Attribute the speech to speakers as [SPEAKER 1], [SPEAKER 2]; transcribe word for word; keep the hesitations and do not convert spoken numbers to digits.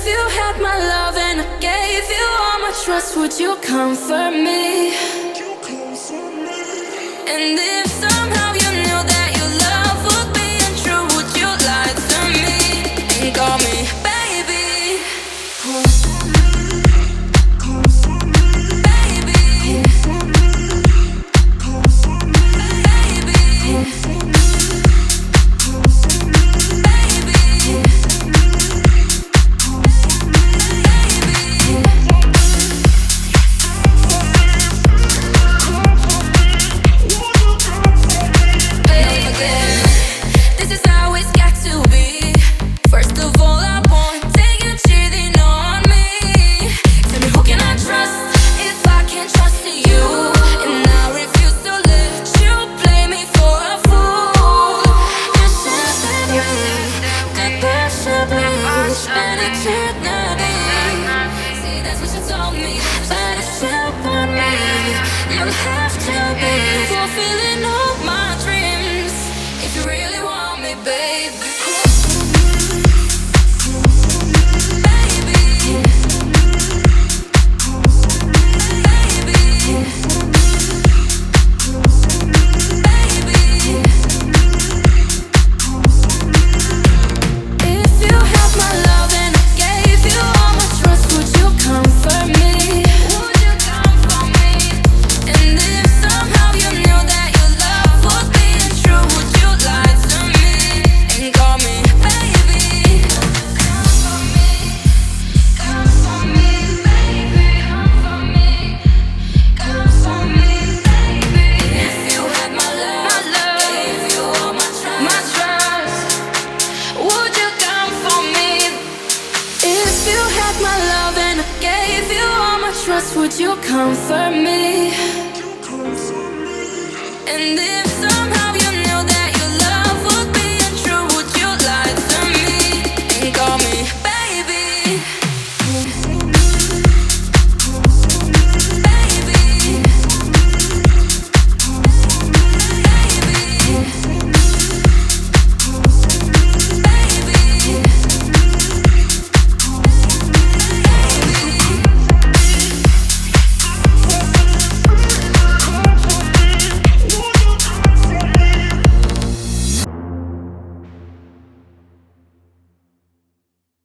[SPEAKER 1] If you had my love and I gave you all my trust, would you comfort me? And if somehow you knew that your love would be untrue, would you lie to me and call me baby? You have to be fulfilling all my dreams if you really want me, baby. Trust, would you comfort me? And if